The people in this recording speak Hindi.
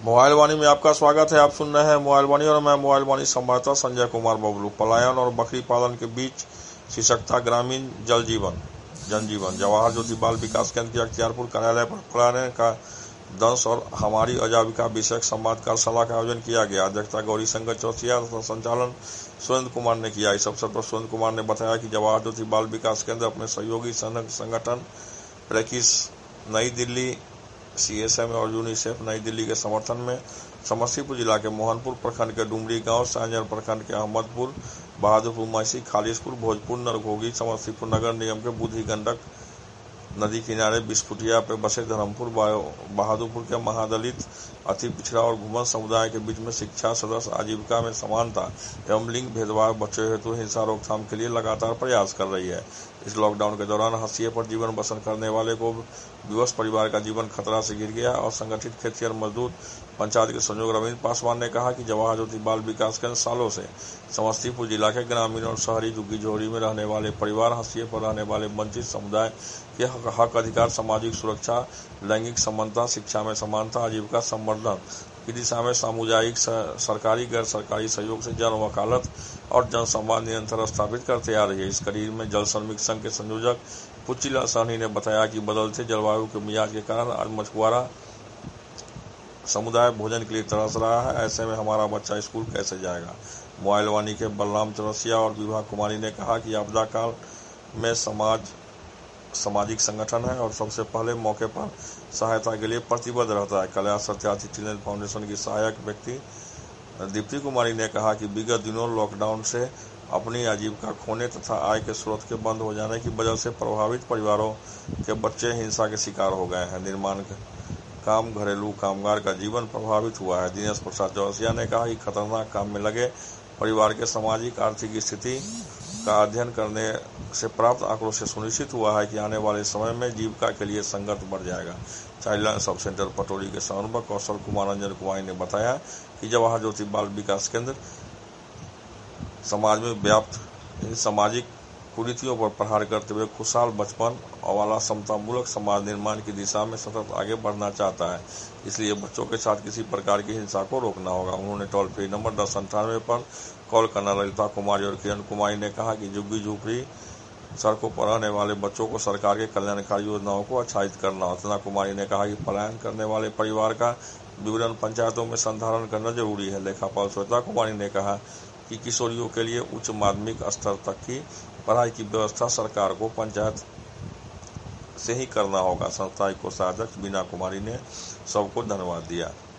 मोबाइल वाणी में आपका स्वागत है। आप सुन रहे हैं मोबाइल वाणी और मैं मोबाइल वाणी संवाददाता संजय कुमार बबलू। पलायन और बकरी पालन के बीच शीर्षकता ग्रामीण जनजीवन। जवाहर ज्योति बाल विकास केंद्र के अख्तियारपुर कार्यालय पर पलायन का दंश और हमारी आजीविका विषयक संवाद कार्यशाला का आयोजन किया गया। अध्यक्षता गौरी शंकर चौरसिया तथा संचालन सुरेंद्र कुमार ने किया। इस अवसर पर सुरेंद्र कुमार ने बताया कि जवाहर ज्योति बाल विकास केंद्र अपने सहयोगी संगठन रेकिस नई दिल्ली, CSM और यूनिसेफ नई दिल्ली के समर्थन में समस्तीपुर जिला के मोहनपुर प्रखंड के डुमरी गांव, सायंजर प्रखंड के अहमदपुर, बहादुरपुर, मैसी, खालिशपुर, भोजपुर, नरघोगी, समस्तीपुर नगर निगम के बुधि गंडक नदी किनारे बिस्फुटिया पे बसे धर्मपुर, बहादुरपुर के महादलित, अति पिछड़ा और घुमन समुदाय के बीच में शिक्षा, सदस्य आजीविका में समानता एवं लिंग भेदभाव, बच्चों हेतु हिंसा रोकथाम के लिए लगातार प्रयास कर रही है। इस लॉकडाउन के दौरान हाशिए पर जीवन बसर करने वाले को विवश परिवार का जीवन खतरा से घिर गया। और संगठित खेतिहर मजदूर पंचायत के संयोजक रविंद्र पासवान ने कहा कि जवाहर ज्योति बाल विकास केंद्र सालों से समस्तीपुर जिला के ग्रामीण और शहरी झुग्गी झोपड़ी में रहने वाले परिवार, हाशिए पर रहने वाले वंचित समुदाय के हक अधिकार, सामाजिक सुरक्षा, लैंगिक समानता, शिक्षा में समानता, आजीविका संवर्धन की दिशा में सामुदायिक, सरकारी, गैर सरकारी सहयोग से जन वकालत और जन संवाद निरंतर स्थापित करते आ रही है। इस कड़ी में जल श्रमिक संघ के संयोजक पुच्चीलाल सहनी ने बताया कि बदलते जलवायु के मिजाज के कारण आज मछुआरा समुदाय भोजन के लिए तरस रहा है। ऐसे में हमारा बच्चा स्कूल कैसे जाएगा। मोबाइल वाणी के बलराम चौरसिया और विभा कुमारी ने कहा कि आपदा काल में सामाजिक संगठन है और सबसे पहले मौके पर सहायता के लिए प्रतिबद्ध रहता है। कल्याण सत्यार्थी चिल्ड्रेन फाउंडेशन की सहायक व्यक्ति दीप्ति कुमारी ने कहा कि विगत दिनों लॉकडाउन से अपनी आजीविका खोने तथा आय के स्रोत के बंद हो जाने की वजह से प्रभावित परिवारों के बच्चे हिंसा के शिकार हो गए हैं। निर्माण काम, घरेलू कामगार का जीवन प्रभावित हुआ है। दिनेश प्रसाद चौरसिया ने कहा कि खतरनाक काम में लगे परिवार के सामाजिक आर्थिक स्थिति का अध्ययन करने से प्राप्त आंकड़ों से सुनिश्चित हुआ है कि आने वाले समय में जीविका के लिए संघर्ष बढ़ जाएगा। Child line sub centre Patori के समन्वयक कौशल कुमार रंजन कुमारी ने बताया कि जवाहर ज्योति बाल विकास केंद्र समाज में व्याप्त सामाजिक कुरीतियों पर प्रहार करते हुए खुशहाल बचपन वाला समतामूलक समाज निर्माण की दिशा में सतत आगे बढ़ना चाहता है। इसलिए बच्चों के साथ किसी प्रकार की हिंसा को रोकना होगा। उन्होंने टोल फ्री नंबर 1098 पर कॉल करना। ललिता कुमारी और किरण कुमारी ने कहा कि झुग्गी झोपड़ी सड़कों पर रहने वाले बच्चों को सरकार के कल्याणकारी योजनाओं को आच्छादित करना। अर्चना कुमारी ने कहा कि पलायन करने वाले परिवार का विवरण पंचायतों में संधारण करना जरूरी है। लेखापाल श्वेता कुमारी ने कहा कि किशोरियों के लिए उच्च माध्यमिक स्तर तक की पढ़ाई की व्यवस्था सरकार को पंचायत से ही करना होगा। संस्थायी कोषाध्यक्ष बीना कुमारी ने सबको धन्यवाद दिया।